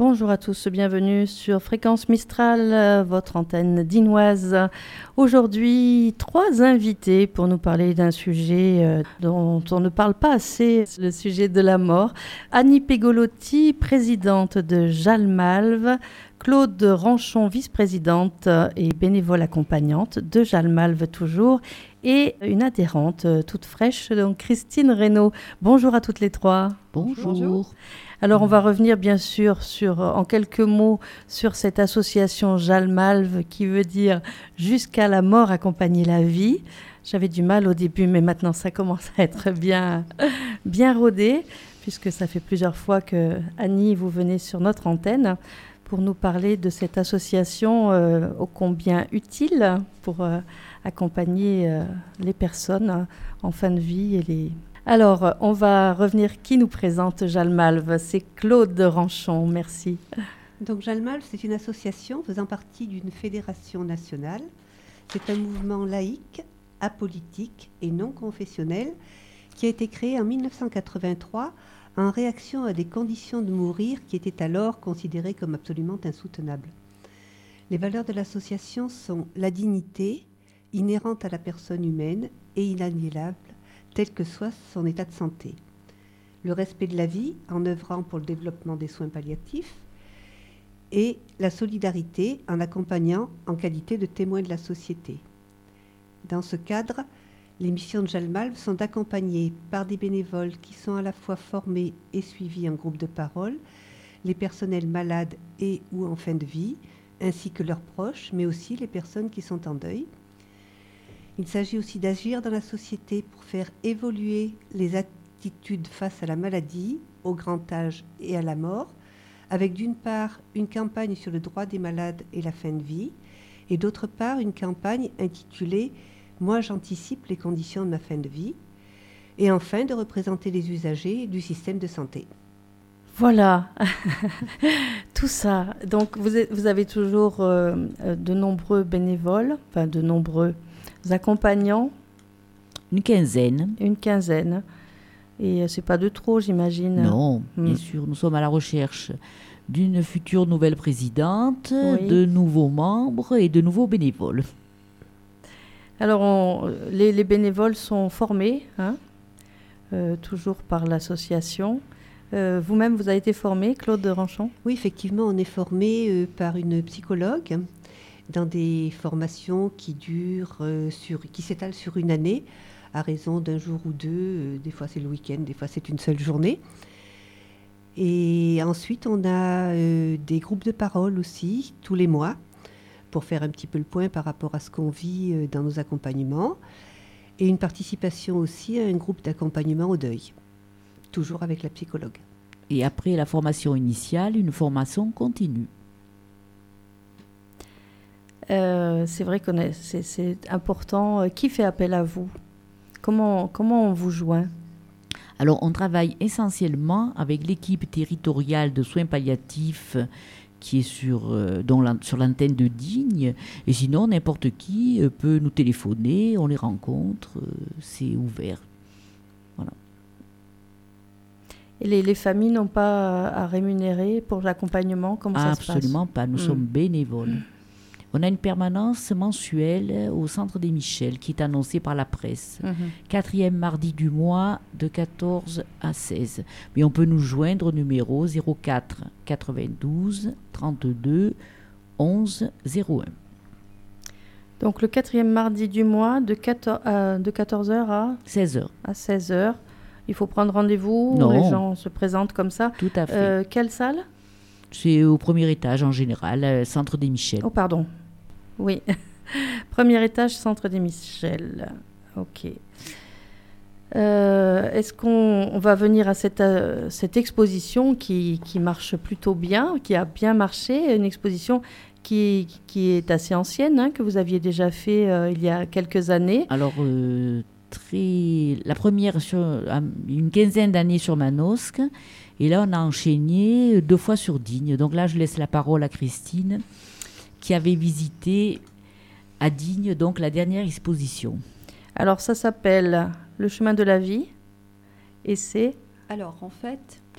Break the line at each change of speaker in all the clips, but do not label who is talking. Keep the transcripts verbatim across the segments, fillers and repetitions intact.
Bonjour à tous, bienvenue sur Fréquence Mistral, votre antenne dinoise. Aujourd'hui, trois invités pour nous parler d'un sujet dont on ne parle pas assez, le sujet de la mort. Annie Pegolotti, présidente de Jalmalve, Claude Ranchon, vice-présidente et bénévole accompagnante de Jalmalve toujours, et une adhérente toute fraîche, donc Christine Reynaud. Bonjour à toutes les trois.
Bonjour. Bonjour.
Alors, on va revenir bien sûr sur, en quelques mots sur cette association Jalmalve qui veut dire « Jusqu'à la mort, accompagner la vie ». J'avais du mal au début, mais maintenant ça commence à être bien, bien rodé, puisque ça fait plusieurs fois que Annie, vous venez sur notre antenne pour nous parler de cette association euh, ô combien utile pour euh, accompagner euh, les personnes en fin de vie et les... Alors, on va revenir. Qui nous présente Jalmalve ? C'est Claude Ranchon. Merci.
Donc, Jalmalve, c'est une association faisant partie d'une fédération nationale. C'est un mouvement laïque, apolitique et non confessionnel qui a été créé en mille neuf cent quatre-vingt-trois en réaction à des conditions de mourir qui étaient alors considérées comme absolument insoutenables. Les valeurs de l'association sont la dignité, inhérente à la personne humaine et inaliénable, tel que soit son état de santé. Le respect de la vie en œuvrant pour le développement des soins palliatifs et la solidarité en accompagnant en qualité de témoin de la société. Dans ce cadre, les missions de Jalmalve sont d'accompagner par des bénévoles qui sont à la fois formés et suivis en groupe de parole, les personnels malades et ou en fin de vie, ainsi que leurs proches, mais aussi les personnes qui sont en deuil. Il s'agit aussi d'agir dans la société pour faire évoluer les attitudes face à la maladie, au grand âge et à la mort, avec d'une part une campagne sur le droit des malades et la fin de vie, et d'autre part une campagne intitulée « Moi j'anticipe les conditions de ma fin de vie », et enfin de représenter les usagers du système de santé.
Voilà, tout ça. Donc vous, êtes, vous avez toujours euh, de nombreux bénévoles, enfin de nombreux accompagnants.
Une quinzaine.
Une quinzaine. Et c'est pas de trop, j'imagine.
Non, hmm. bien sûr. Nous sommes à la recherche d'une future nouvelle présidente, oui. de nouveaux membres et de nouveaux bénévoles.
Alors, on, les, les bénévoles sont formés, hein, euh, toujours par l'association. Euh, vous-même, vous avez été formé, Claude Ranchon ?
Oui, effectivement, on est formé euh, par une psychologue dans des formations qui durent, euh, sur, qui s'étalent sur une année, à raison d'un jour ou deux. Euh, des fois, c'est le week-end, des fois, c'est une seule journée. Et ensuite, on a euh, des groupes de parole aussi, tous les mois, pour faire un petit peu le point par rapport à ce qu'on vit euh, dans nos accompagnements. Et une participation aussi à un groupe d'accompagnement au deuil, toujours avec la psychologue.
Et après la formation initiale, une formation continue.
Euh, c'est vrai que c'est, c'est important. Qui fait appel à vous ? Comment, comment on vous joint ?
Alors, on travaille essentiellement avec l'équipe territoriale de soins palliatifs qui est sur, euh, dans la, sur l'antenne de Digne. Et sinon, n'importe qui euh, peut nous téléphoner, on les rencontre, euh, c'est ouvert. Voilà.
Et les, les familles n'ont pas à rémunérer pour l'accompagnement ? Comment ça se passe ?
Absolument pas, nous mmh. sommes bénévoles. Mmh. On a une permanence mensuelle au Centre des Michels qui est annoncée par la presse. Mmh. Quatrième mardi du mois de quatorze à seize. Mais on peut nous joindre au numéro zéro quatre quatre-vingt-douze trente-deux onze zéro un.
Donc le quatrième mardi du mois de, quatorze, euh, de quatorze heures à
seize heures.
À seize heures. Il faut prendre rendez-vous ?
Non.
Les gens se présentent comme ça.
Tout à fait.
Euh, quelle salle ?
C'est au premier étage en général, euh, Centre des Michels.
Oh pardon. Oui. Premier étage, Centre des Michels. Ok. Euh, est-ce qu'on on va venir à cette, euh, cette exposition qui, qui marche plutôt bien, qui a bien marché, une exposition qui, qui est assez ancienne, hein, que vous aviez déjà fait euh, il y a quelques années.
Alors, euh, très, la première, sur, une quinzaine d'années sur Manosque, et là, on a enchaîné deux fois sur Digne. Donc là, je laisse la parole à Christine, qui avait visité à Digne, donc la dernière exposition.
Alors, ça s'appelle Le chemin de la vie, et c'est...
Alors, en fait,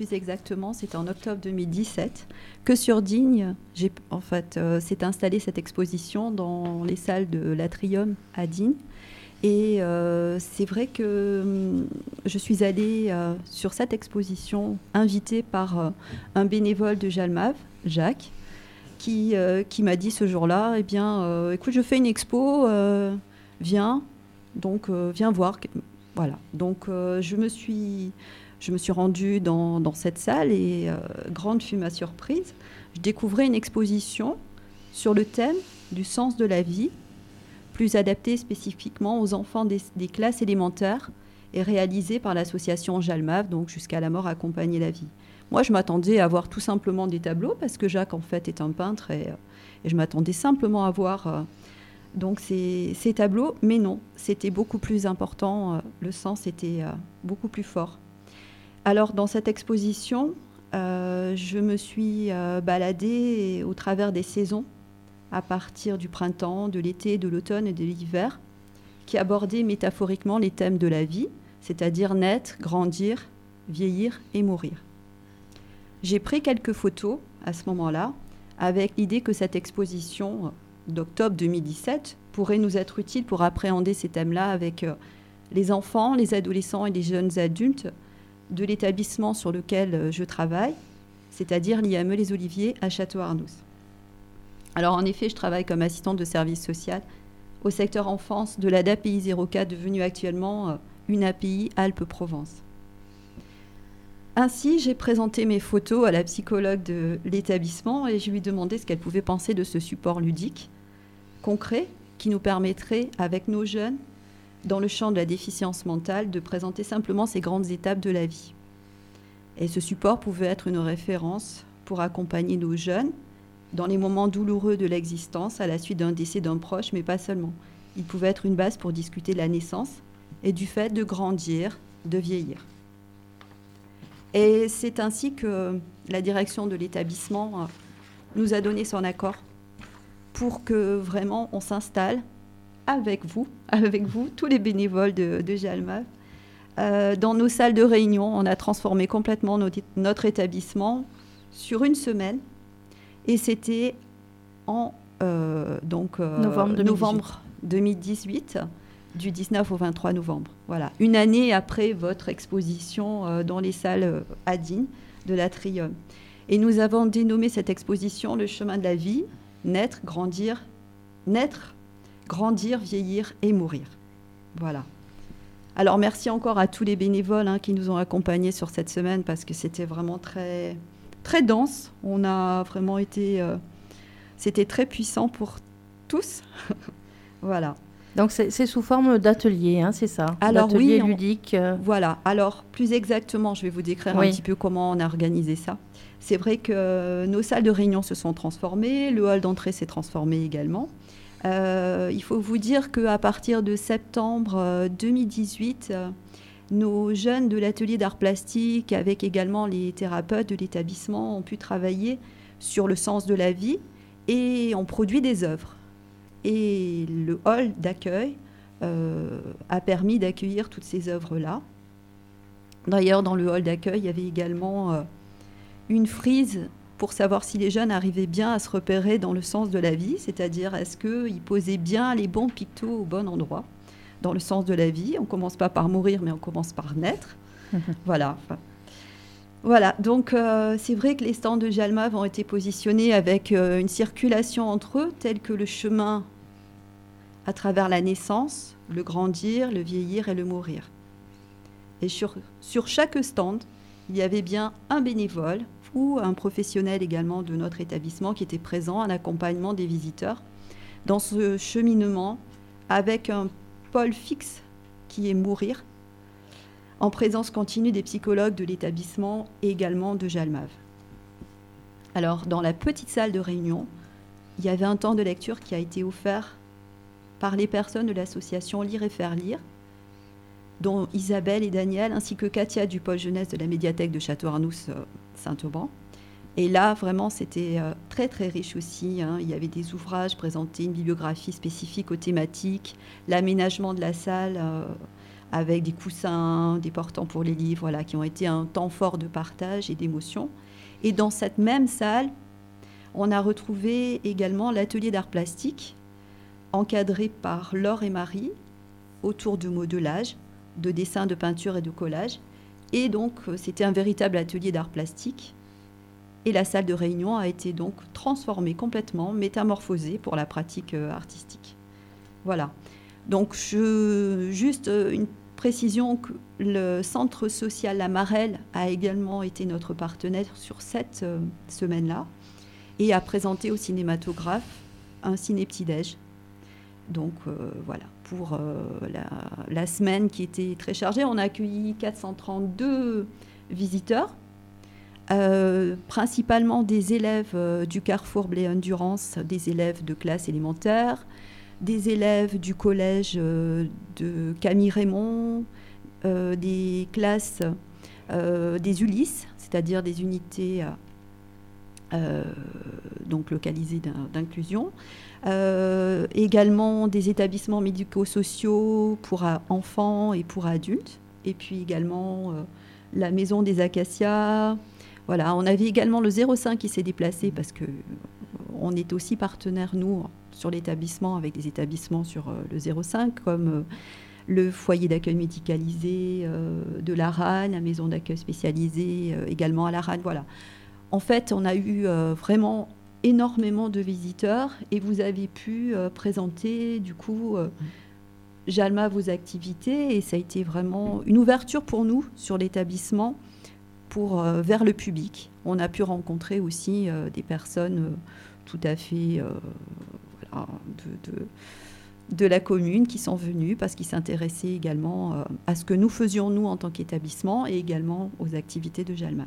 plus exactement, c'était en octobre deux mille dix-sept, que sur Digne, j'ai, en fait, euh, s'est installée cette exposition dans les salles de l'Atrium à Digne. Et euh, c'est vrai que hum, je suis allée euh, sur cette exposition invitée par euh, un bénévole de Jalmave, Jacques, qui, euh, qui m'a dit ce jour-là, eh bien, euh, écoute, je fais une expo, euh, viens, donc euh, viens voir. Voilà, donc euh, je me suis, je me suis rendue dans, dans cette salle et euh, grande fut ma surprise, je découvrais une exposition sur le thème du sens de la vie, plus adaptée spécifiquement aux enfants des, des classes élémentaires et réalisée par l'association Jalmave, donc jusqu'à la mort accompagner la vie. Moi, je m'attendais à voir tout simplement des tableaux parce que Jacques, en fait, est un peintre et, et je m'attendais simplement à voir euh, donc ces, ces tableaux, mais non, c'était beaucoup plus important, euh, le sens était euh, beaucoup plus fort. Alors, dans cette exposition, euh, je me suis euh, baladée au travers des saisons, à partir du printemps, de l'été, de l'automne et de l'hiver, qui abordaient métaphoriquement les thèmes de la vie, c'est-à-dire naître, grandir, vieillir et mourir. J'ai pris quelques photos à ce moment-là, avec l'idée que cette exposition d'octobre deux mille dix-sept pourrait nous être utile pour appréhender ces thèmes-là avec les enfants, les adolescents et les jeunes adultes de l'établissement sur lequel je travaille, c'est-à-dire l'I A M E Les Oliviers à Château-Arnoux. Alors en effet, je travaille comme assistante de service social au secteur enfance de l'A D A P I zéro quatre, devenue actuellement une A P I Alpes-Provence. Ainsi, j'ai présenté mes photos à la psychologue de l'établissement et je lui ai demandé ce qu'elle pouvait penser de ce support ludique, concret, qui nous permettrait, avec nos jeunes, dans le champ de la déficience mentale, de présenter simplement ces grandes étapes de la vie. Et ce support pouvait être une référence pour accompagner nos jeunes dans les moments douloureux de l'existence à la suite d'un décès d'un proche, mais pas seulement. Il pouvait être une base pour discuter de la naissance et du fait de grandir, de vieillir. Et c'est ainsi que la direction de l'établissement nous a donné son accord pour que vraiment on s'installe avec vous, avec vous, tous les bénévoles de, de Jalmave, euh, dans nos salles de réunion. On a transformé complètement notre, notre établissement sur une semaine. Et c'était en euh, donc, euh,
novembre, deux mille dix-huit.
novembre deux mille dix-huit, du dix-neuf au vingt-trois novembre. Voilà, une année après votre exposition euh, dans les salles euh, à Digne de l'Atrium. Et nous avons dénommé cette exposition le chemin de la vie, naître, grandir, naître, grandir, vieillir et mourir. Voilà. Alors merci encore à tous les bénévoles hein, qui nous ont accompagnés sur cette semaine parce que c'était vraiment très... très dense, on a vraiment été... Euh, c'était très puissant pour tous. Voilà.
Donc c'est, c'est sous forme d'atelier, hein, c'est ça?
Alors
d'atelier
oui, on,
ludique. Euh...
Voilà. Alors plus exactement, je vais vous décrire oui. un petit peu comment on a organisé ça. C'est vrai que nos salles de réunion se sont transformées, le hall d'entrée s'est transformé également. Euh, il faut vous dire qu'à partir de septembre euh, deux mille dix-huit... Euh, nos jeunes de l'atelier d'art plastique, avec également les thérapeutes de l'établissement, ont pu travailler sur le sens de la vie et ont produit des œuvres. Et le hall d'accueil euh, a permis d'accueillir toutes ces œuvres-là. D'ailleurs, dans le hall d'accueil, il y avait également euh, une frise pour savoir si les jeunes arrivaient bien à se repérer dans le sens de la vie, c'est-à-dire est-ce qu'ils posaient bien les bons pictos au bon endroit. Dans le sens de la vie, on ne commence pas par mourir, mais on commence par naître. Mmh. Voilà. Enfin, voilà. Donc, euh, c'est vrai que les stands de Jalmave ont été positionnés avec euh, une circulation entre eux, telle que le chemin à travers la naissance, le grandir, le vieillir et le mourir. Et sur, sur chaque stand, il y avait bien un bénévole ou un professionnel également de notre établissement qui était présent en accompagnement des visiteurs dans ce cheminement avec un pôle fixe qui est mourir, en présence continue des psychologues de l'établissement et également de Jalmave. Alors, dans la petite salle de réunion, il y avait un temps de lecture qui a été offert par les personnes de l'association Lire et Faire Lire, dont Isabelle et Daniel, ainsi que Katia du pôle jeunesse de la médiathèque de Château-Arnoux euh, Saint-Auban. Et là, vraiment, c'était euh, très, très riche aussi. Hein. Il y avait des ouvrages présentés, une bibliographie spécifique aux thématiques, l'aménagement de la salle euh, avec des coussins, des portants pour les livres, voilà, qui ont été un temps fort de partage et d'émotion. Et dans cette même salle, on a retrouvé également l'atelier d'art plastique, encadré par Laure et Marie, autour de modelage, de dessin, de peinture et de collage. Et donc, c'était un véritable atelier d'art plastique. Et la salle de réunion a été donc transformée complètement, métamorphosée pour la pratique artistique. Voilà. Donc, je, juste une précision que le centre social La Marelle a également été notre partenaire sur cette euh, semaine-là et a présenté au cinématographe un ciné-petit-déj. Donc, euh, voilà, pour euh, la, la semaine qui était très chargée, on a accueilli quatre cent trente-deux visiteurs. Euh, principalement des élèves euh, du Carrefour Bléone-Durance, des élèves de classe élémentaire, des élèves du collège euh, de Camille Raymond, euh, des classes euh, des Ulysses, c'est-à-dire des unités euh, donc localisées d'inclusion, euh, également des établissements médico-sociaux pour enfants et pour adultes, et puis également euh, la Maison des Acacias. Voilà, on avait également le zéro cinq qui s'est déplacé parce qu'on est aussi partenaire, nous, sur l'établissement, avec des établissements sur euh, le zéro cinq, comme euh, le foyer d'accueil médicalisé euh, de la R A N, la maison d'accueil spécialisée euh, également à la R A N. Voilà. En fait, on a eu euh, vraiment énormément de visiteurs et vous avez pu euh, présenter, du coup, euh, Jalma, vos activités. Et ça a été vraiment une ouverture pour nous sur l'établissement. Pour, euh, vers le public. On a pu rencontrer aussi euh, des personnes euh, tout à fait euh, voilà, de, de, de la commune qui sont venues parce qu'ils s'intéressaient également euh, à ce que nous faisions, nous, en tant qu'établissement, et également aux activités de Jalma.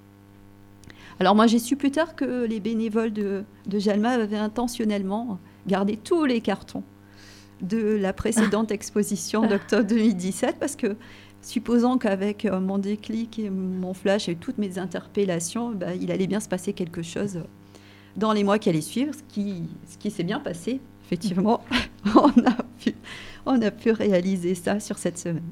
Alors moi, j'ai su plus tard que les bénévoles de, de Jalma avaient intentionnellement gardé tous les cartons de la précédente exposition d'octobre deux mille dix-sept parce que supposant qu'avec euh, mon déclic et mon flash et toutes mes interpellations, bah, il allait bien se passer quelque chose dans les mois qui allaient suivre, ce qui, ce qui s'est bien passé. Effectivement, on a pu, on a pu réaliser ça sur cette semaine.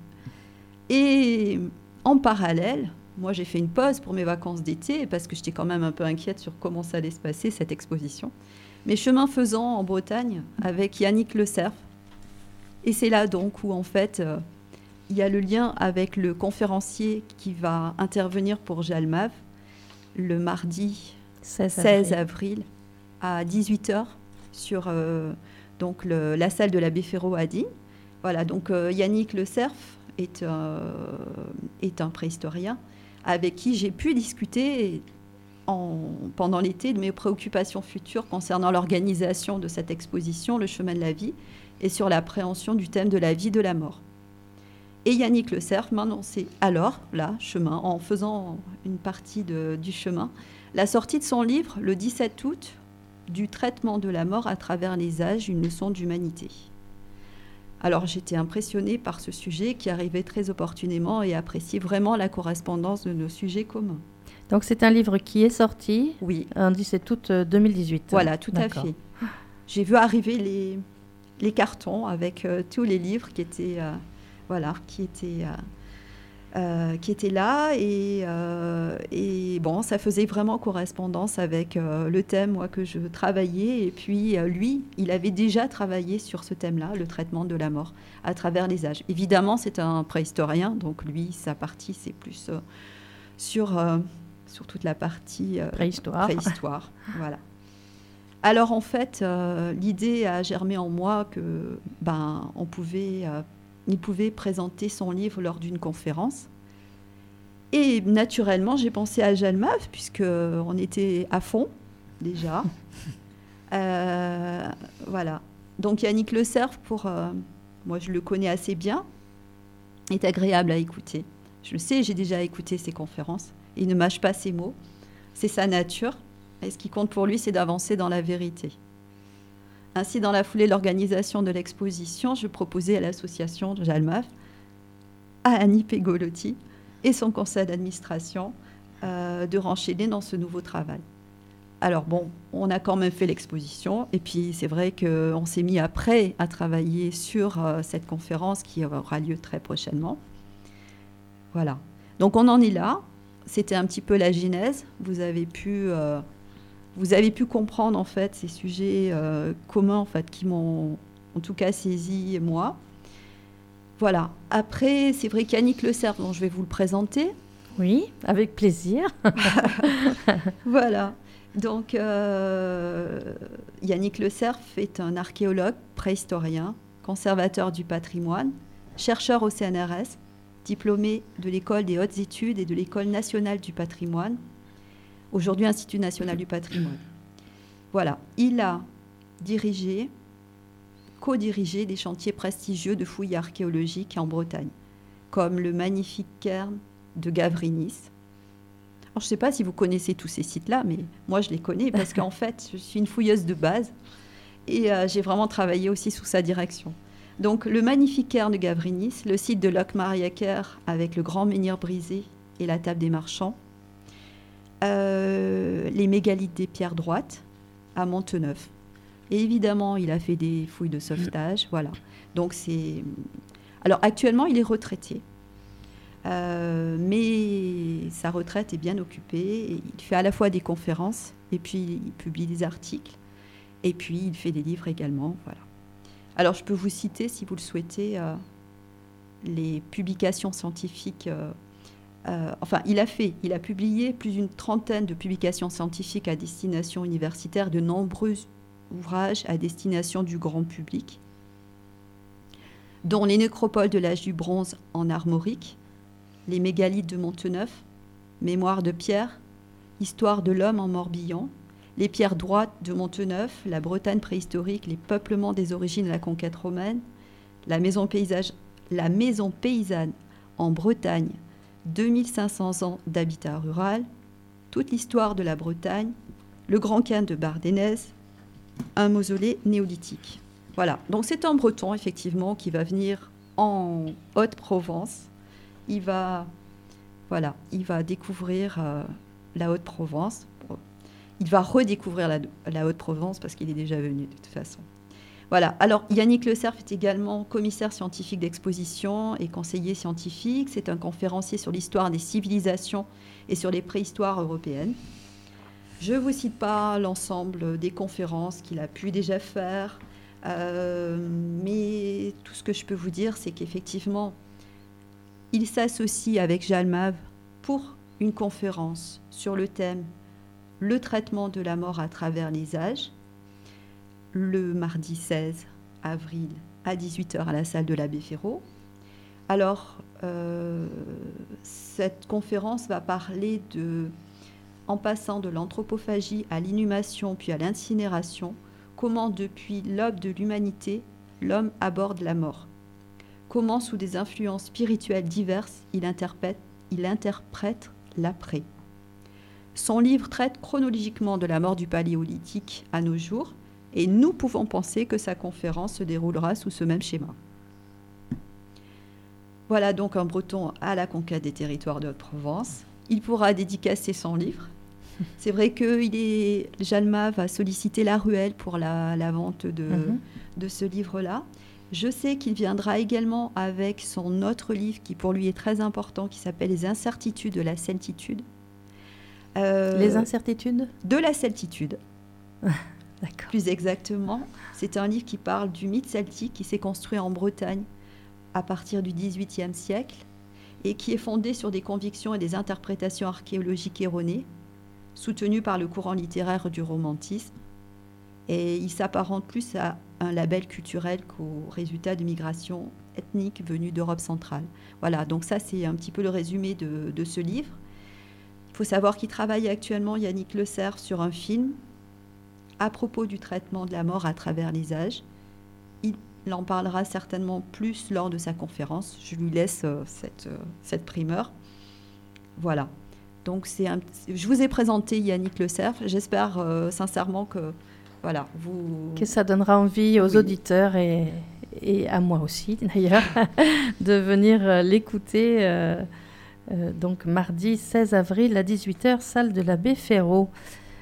Et en parallèle, moi j'ai fait une pause pour mes vacances d'été parce que j'étais quand même un peu inquiète sur comment ça allait se passer, cette exposition. Mais chemin faisant en Bretagne avec Yannick Le Cerf. Et c'est là donc où en fait... Euh, il y a le lien avec le conférencier qui va intervenir pour Jalmav le mardi seize avril à dix-huit heures sur euh, donc le, la salle de l'abbé Ferraud à Digne. Voilà, donc euh, Yannick Le Cerf est, euh, est un préhistorien avec qui j'ai pu discuter en, pendant l'été de mes préoccupations futures concernant l'organisation de cette exposition, le chemin de la vie, et sur l'appréhension du thème de la vie, de la mort. Et Yannick Le Cerf m'a annoncé alors, là, chemin, en faisant une partie de, du chemin, la sortie de son livre, le dix-sept août, du traitement de la mort à travers les âges, une leçon d'humanité. Alors j'étais impressionnée par ce sujet qui arrivait très opportunément et appréciait vraiment la correspondance de nos sujets communs.
Donc c'est un livre qui est sorti
oui.
en dix-sept août deux mille dix-huit.
Voilà, tout D'accord. à fait. J'ai vu arriver les, les cartons avec euh, tous les livres qui étaient... Euh, Voilà, qui était, euh, euh, qui était là. Et, euh, et bon, ça faisait vraiment correspondance avec euh, le thème moi, que je travaillais. Et puis, euh, lui, il avait déjà travaillé sur ce thème-là, le traitement de la mort à travers les âges. Évidemment, c'est un préhistorien. Donc, lui, sa partie, c'est plus euh, sur, euh, sur toute la partie euh,
préhistoire.
préhistoire voilà. Alors, en fait, euh, l'idée a germé en moi que ben, on pouvait... Euh, Il pouvait présenter son livre lors d'une conférence. Et naturellement, j'ai pensé à Jalmav, puisqu'on était à fond, déjà. euh, voilà. Donc Yannick Le Cerf, pour, euh, moi je le connais assez bien, est agréable à écouter. Je le sais, j'ai déjà écouté ses conférences. Il ne mâche pas ses mots. C'est sa nature. Et ce qui compte pour lui, c'est d'avancer dans la vérité. Ainsi, dans la foulée de l'organisation de l'exposition, je proposais à l'association de Jalmav, à Annie Pegolotti et son conseil d'administration, euh, de renchaîner dans ce nouveau travail. Alors bon, on a quand même fait l'exposition et puis c'est vrai qu'on s'est mis après à travailler sur euh, cette conférence qui aura lieu très prochainement. Voilà. Donc on en est là. C'était un petit peu la genèse. Vous avez pu, euh, vous avez pu comprendre en fait ces sujets euh, communs en fait qui m'ont en tout cas saisi moi. Voilà. Après, c'est vrai qu'Yannick Le Cerf, dont je vais vous le présenter.
Oui, avec plaisir.
Voilà. Donc, euh, Yannick Le Cerf est un archéologue, préhistorien, conservateur du patrimoine, chercheur au C N R S, diplômé de l'École des hautes études et de l'École nationale du patrimoine, aujourd'hui Institut national du patrimoine. Voilà, il a dirigé, co-dirigé des chantiers prestigieux de fouilles archéologiques en Bretagne, comme le magnifique cairn de Gavrinis. Alors, je ne sais pas si vous connaissez tous ces sites-là, mais moi, je les connais parce qu'en fait, je suis une fouilleuse de base et euh, j'ai vraiment travaillé aussi sous sa direction. Donc, le magnifique cairn de Gavrinis, le site de Locmariaker avec le grand menhir brisé et la table des marchands, euh, les mégalithes des pierres droites à Monteneuf. Et évidemment, il a fait des fouilles de sauvetage. Voilà. Donc, c'est... Alors, actuellement, il est retraité. Euh, mais sa retraite est bien occupée. Et il fait à la fois des conférences et puis il publie des articles et puis il fait des livres également. Voilà. Alors je peux vous citer, si vous le souhaitez, euh, les publications scientifiques. Euh, euh, enfin, il a fait, il a publié plus d'une trentaine de publications scientifiques à destination universitaire, de nombreux ouvrages à destination du grand public, dont les nécropoles de l'âge du bronze en armorique, les mégalithes de Monteneuf, Mémoire de Pierre, Histoire de l'homme en Morbihan, les pierres droites de Monteneuf, la Bretagne préhistorique, les peuplements des origines de la conquête romaine, la maison, paysage, la maison paysanne en Bretagne, deux mille cinq cents ans d'habitat rural, toute l'histoire de la Bretagne, le grand cairn de Bardennez, un mausolée néolithique. Voilà, donc c'est un breton effectivement qui va venir en Haute-Provence. Il va, voilà, il va découvrir euh, la Haute-Provence. Il va redécouvrir la, la Haute-Provence parce qu'il est déjà venu de toute façon. Voilà. Alors, Yannick Le Cerf est également commissaire scientifique d'exposition et conseiller scientifique. C'est un conférencier sur l'histoire des civilisations et sur les préhistoires européennes. Je ne vous cite pas l'ensemble des conférences qu'il a pu déjà faire, euh, mais tout ce que je peux vous dire, c'est qu'effectivement, il s'associe avec Jalmave pour une conférence sur le thème « Le traitement de la mort à travers les âges », le mardi seize avril à dix-huit heures à la salle de l'abbé Ferraud. Alors, euh, cette conférence va parler de, en passant de l'anthropophagie à l'inhumation puis à l'incinération, comment depuis l'aube de l'humanité, l'homme aborde la mort. Comment, sous des influences spirituelles diverses, il interprète, il interprète l'après. Son livre traite chronologiquement de la mort du Paléolithique à nos jours, et nous pouvons penser que sa conférence se déroulera sous ce même schéma. Voilà donc un breton à la conquête des territoires de Haute-Provence. Il pourra dédicacer son livre. C'est vrai que il est, Jalmave va solliciter la ruelle pour la, la vente de, mm-hmm. de ce livre-là. Je sais qu'il viendra également avec son autre livre qui pour lui est très important, qui s'appelle « Les incertitudes de la celtitude ».
Euh, Les incertitudes
De la celtitude.
D'accord.
Plus exactement, c'est un livre qui parle du mythe celtique qui s'est construit en Bretagne à partir du dix-huitième siècle et qui est fondé sur des convictions et des interprétations archéologiques erronées, soutenues par le courant littéraire du romantisme. Et il s'apparente plus à un label culturel qu'au résultat de migrations ethniques venues d'Europe centrale. Voilà, donc ça c'est un petit peu le résumé de, de ce livre. Il faut savoir qu'il travaille actuellement, Yannick Le Cerf, sur un film à propos du traitement de la mort à travers les âges. Il en parlera certainement plus lors de sa conférence. Je lui laisse euh, cette, euh, cette primeur. Voilà. Donc c'est un, je vous ai présenté Yannick Le Cerf. J'espère euh, sincèrement que voilà, vous...
que ça donnera envie aux oui. auditeurs et, et à moi aussi d'ailleurs de venir euh, l'écouter. Euh, euh, donc mardi seize avril à dix-huit heures, salle de l'abbé Ferraud.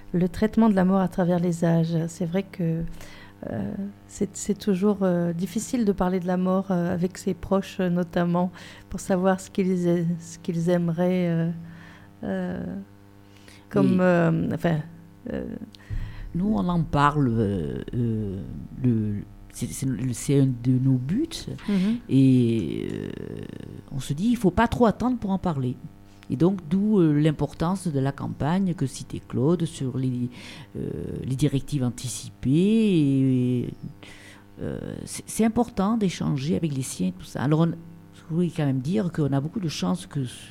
le traitement de la mort à travers les âges. C'est vrai que euh, c'est, c'est toujours euh, difficile de parler de la mort euh, avec ses proches, euh, notamment, pour savoir ce qu'ils, a- ce qu'ils aimeraient euh, euh, comme... euh, enfin, euh,
Nous, on en parle. euh, euh, le, c'est, c'est, c'est un de nos buts.
mhm.
Et euh, on se dit, il ne faut pas trop attendre pour en parler. Et donc, d'où euh, l'importance de la campagne que citait Claude sur les, euh, les directives anticipées. Et, euh, c'est, c'est important d'échanger avec les siens, tout ça. Alors, on, je voulais quand même dire qu'on a beaucoup de chance que ce,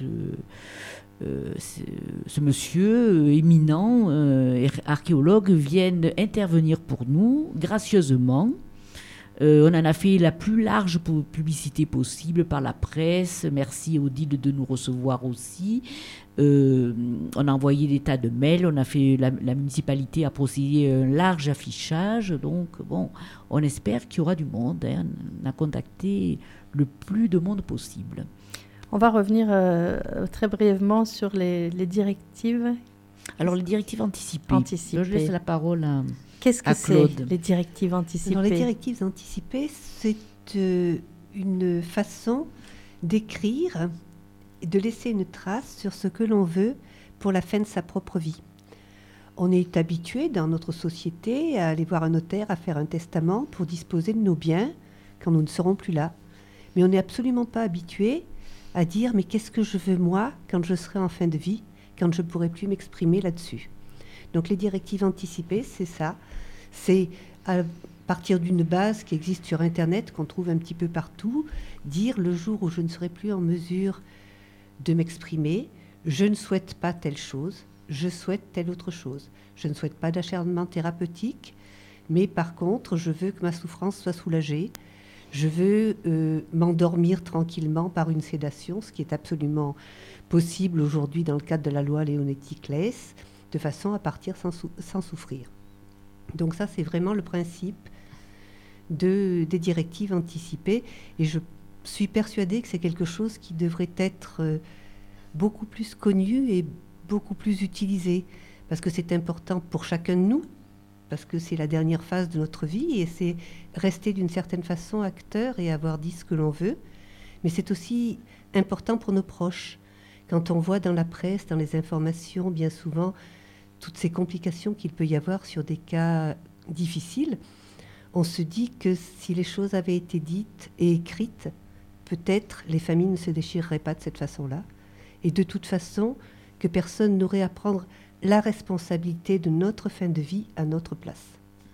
euh, ce, ce monsieur euh, éminent, euh, archéologue, vienne intervenir pour nous, gracieusement. Euh, on en a fait la plus large publicité possible par la presse. Merci Odile de nous recevoir aussi. Euh, on a envoyé des tas de mails. On a fait la, la municipalité a procédé à un large affichage. Donc bon, on espère qu'il y aura du monde. Hein. On a contacté le plus de monde possible.
On va revenir euh, très brièvement sur les, les directives.
Alors les directives anticipées.
Anticipées.
Je laisse la parole à...
Qu'est-ce que
à
c'est,
Claude.
les directives anticipées?
Alors, les directives anticipées, c'est euh, une façon d'écrire et de laisser une trace sur ce que l'on veut pour la fin de sa propre vie. On est habitué dans notre société à aller voir un notaire, à faire un testament pour disposer de nos biens quand nous ne serons plus là. Mais on n'est absolument pas habitué à dire « mais qu'est-ce que je veux moi quand je serai en fin de vie, quand je ne pourrai plus m'exprimer là-dessus ?» Donc les directives anticipées, c'est ça. C'est à partir d'une base qui existe sur Internet, qu'on trouve un petit peu partout, dire le jour où je ne serai plus en mesure de m'exprimer, je ne souhaite pas telle chose, je souhaite telle autre chose. Je ne souhaite pas d'acharnement thérapeutique, mais par contre, je veux que ma souffrance soit soulagée. Je veux euh, m'endormir tranquillement par une sédation, ce qui est absolument possible aujourd'hui dans le cadre de la loi Leonetti-Claes, de façon à partir sans, sou- sans souffrir. Donc ça, c'est vraiment le principe de, des directives anticipées. Et je suis persuadée que c'est quelque chose qui devrait être euh, beaucoup plus connu et beaucoup plus utilisé. Parce que c'est important pour chacun de nous, parce que c'est la dernière phase de notre vie, et c'est rester d'une certaine façon acteur et avoir dit ce que l'on veut. Mais c'est aussi important pour nos proches. Quand on voit dans la presse, dans les informations, bien souvent, toutes ces complications qu'il peut y avoir sur des cas difficiles, on se dit que si les choses avaient été dites et écrites, peut-être les familles ne se déchireraient pas de cette façon-là. Et de toute façon, que personne n'aurait à prendre la responsabilité de notre fin de vie à notre place.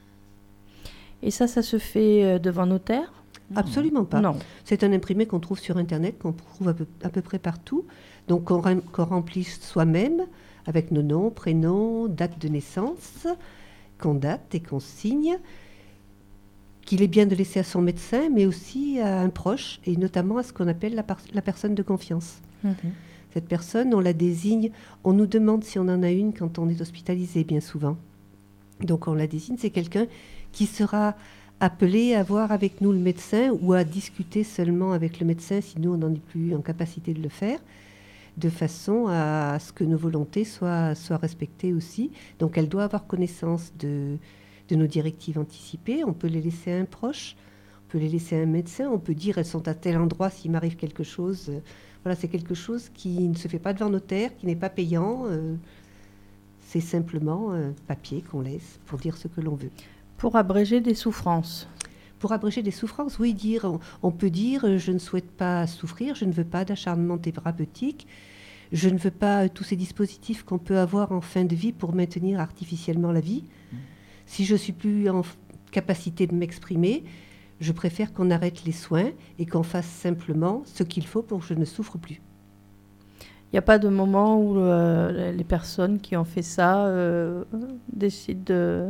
Et ça, ça se fait devant notaire?
Absolument pas.
Non.
C'est un imprimé qu'on trouve sur Internet, qu'on trouve à peu, à peu près partout. Donc qu'on, rem, qu'on remplisse soi-même avec nos noms, prénoms, date de naissance, qu'on date et qu'on signe, qu'il est bien de laisser à son médecin, mais aussi à un proche, et notamment à ce qu'on appelle la, par, la personne de confiance. Mm-hmm. Cette personne, on la désigne, on nous demande si on en a une quand on est hospitalisé, bien souvent. Donc on la désigne, c'est quelqu'un qui sera appelé à voir avec nous le médecin ou à discuter seulement avec le médecin si nous, on n'en est plus en capacité de le faire, de façon à ce que nos volontés soient, soient respectées aussi. Donc elle doit avoir connaissance de, de nos directives anticipées. On peut les laisser à un proche, on peut les laisser à un médecin, on peut dire elles sont à tel endroit s'il m'arrive quelque chose. Voilà, c'est quelque chose qui ne se fait pas devant notaire, qui n'est pas payant. Euh, c'est simplement un papier qu'on laisse pour dire ce que l'on veut.
Pour abréger des souffrances.
Pour abréger des souffrances, oui, dire, on, on peut dire euh, je ne souhaite pas souffrir, je ne veux pas d'acharnement thérapeutique, je ne veux pas euh, tous ces dispositifs qu'on peut avoir en fin de vie pour maintenir artificiellement la vie. Mmh. Si je ne suis plus en f- capacité de m'exprimer, je préfère qu'on arrête les soins et qu'on fasse simplement ce qu'il faut pour que je ne souffre plus.
Il n'y a pas de moment où euh, les personnes qui ont fait ça euh, décident de...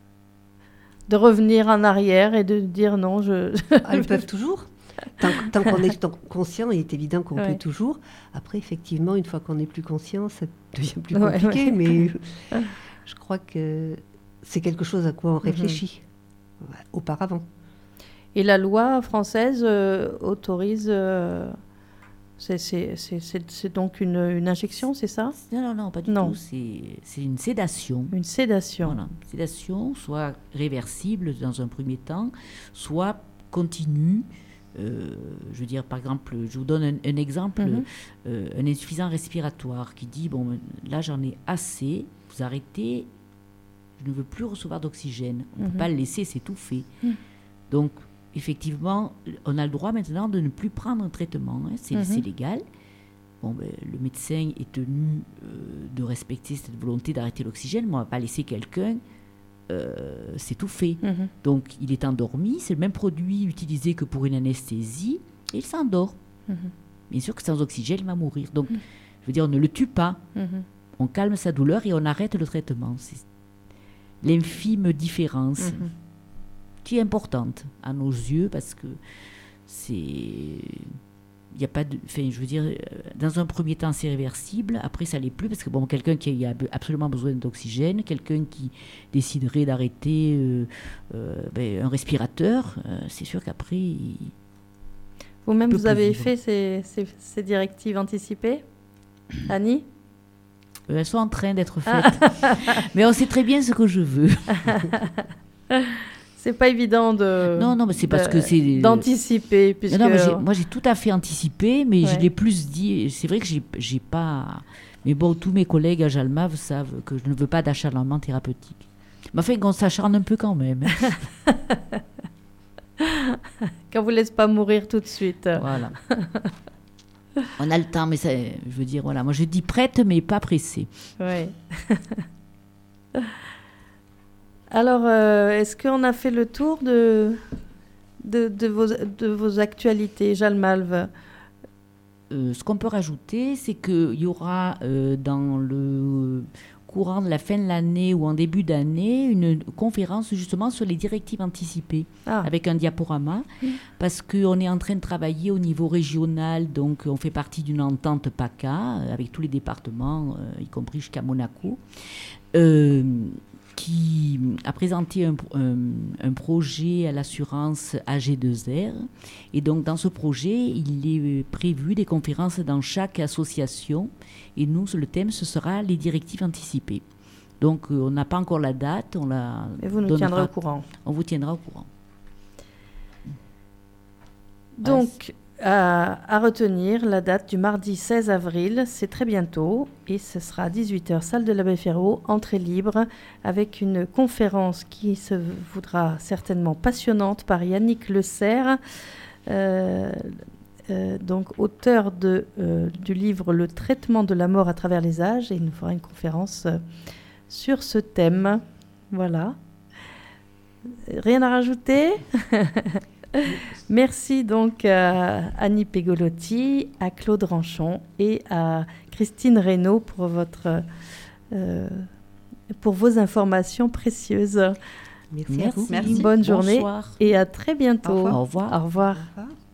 de revenir en arrière et de dire non, je...
Elles peuvent toujours. Tant, tant qu'on est conscient, il est évident qu'on ouais. peut toujours. Après, effectivement, une fois qu'on n'est plus conscient, ça devient plus compliqué. Ouais, ouais. Mais je crois que c'est quelque chose à quoi on réfléchit mm-hmm. auparavant.
Et la loi française euh, autorise euh, C'est, c'est, c'est, c'est, c'est donc une, une injection, c'est ça?
Non, non, non, pas du
non.
tout. C'est, c'est une sédation.
Une sédation.
Voilà. Sédation, soit réversible dans un premier temps, soit continue. Euh, je veux dire, par exemple, je vous donne un, un exemple, mm-hmm. euh, un insuffisant respiratoire qui dit, bon, là, j'en ai assez, vous arrêtez, je ne veux plus recevoir d'oxygène. On ne mm-hmm. peut pas le laisser s'étouffer. Mm. Donc, effectivement, on a le droit maintenant de ne plus prendre un traitement. Hein, c'est, mm-hmm. c'est légal. Bon, ben, le médecin est tenu euh, de respecter cette volonté d'arrêter l'oxygène, mais on ne va pas laisser quelqu'un euh, s'étouffer. Mm-hmm. Donc, il est endormi. C'est le même produit utilisé que pour une anesthésie. Et il s'endort. Mm-hmm. Bien sûr que sans oxygène, il va mourir. Donc, mm-hmm. je veux dire, on ne le tue pas. Mm-hmm. On calme sa douleur et on arrête le traitement. C'est l'infime différence. Mm-hmm. Qui est importante à nos yeux parce que c'est, il y a pas de, enfin, je veux dire, dans un premier temps c'est réversible, après ça l'est plus parce que bon, quelqu'un qui a absolument besoin d'oxygène, quelqu'un qui déciderait d'arrêter euh, euh, ben, un respirateur, euh, c'est sûr qu'après il
vous-même vous avez vivre. fait ces, ces, ces directives anticipées, Annie?
Elles sont en train d'être faites, mais on sait très bien ce que je veux.
C'est pas évident de
non non mais c'est parce de, que c'est
d'anticiper puisque
non, non, mais j'ai, moi j'ai tout à fait anticipé mais ouais. je l'ai plus dit, c'est vrai que j'ai j'ai pas, mais bon, tous mes collègues à Jalmave savent que je ne veux pas d'acharnement thérapeutique, mais enfin qu'on s'acharne un peu quand même.
Qu'on vous laisse pas mourir tout de suite.
Voilà. On a le temps, mais ça, je veux dire, voilà, moi je dis prête mais pas pressée.
Oui. Alors, euh, est-ce qu'on a fait le tour de, de, de, vos, de vos actualités, Jalmalve?
euh, Ce qu'on peut rajouter, c'est qu'il y aura euh, dans le courant de la fin de l'année ou en début d'année une conférence justement sur les directives anticipées ah. avec un diaporama, mmh. parce qu'on est en train de travailler au niveau régional, donc on fait partie d'une entente PACA avec tous les départements, euh, y compris jusqu'à Monaco. Euh, qui a présenté un, un, un projet à l'assurance A G deux R. Et donc, dans ce projet, il est prévu des conférences dans chaque association. Et nous, le thème, ce sera les directives anticipées. Donc, euh, on n'a pas encore la date. On la
Et vous nous donnera, tiendrez au courant.
On vous tiendra au courant.
Donc... À, à retenir la date du mardi seize avril, c'est très bientôt, et ce sera à dix-huit heures, salle de l'Abbé Ferraud, entrée libre, avec une conférence qui se voudra certainement passionnante par Yannick Le Serre, euh, euh, donc auteur de, euh, du livre Le traitement de la mort à travers les âges, et il nous fera une conférence euh, sur ce thème. Voilà. Rien à rajouter? Merci donc à Annie Pegolotti, à Claude Ranchon et à Christine Reynaud pour, votre, euh, pour vos informations précieuses.
Merci,
Merci.
à vous.
Merci. Bonne journée.
Bonsoir.
Et à très bientôt.
Au revoir.
Au revoir.
Au revoir.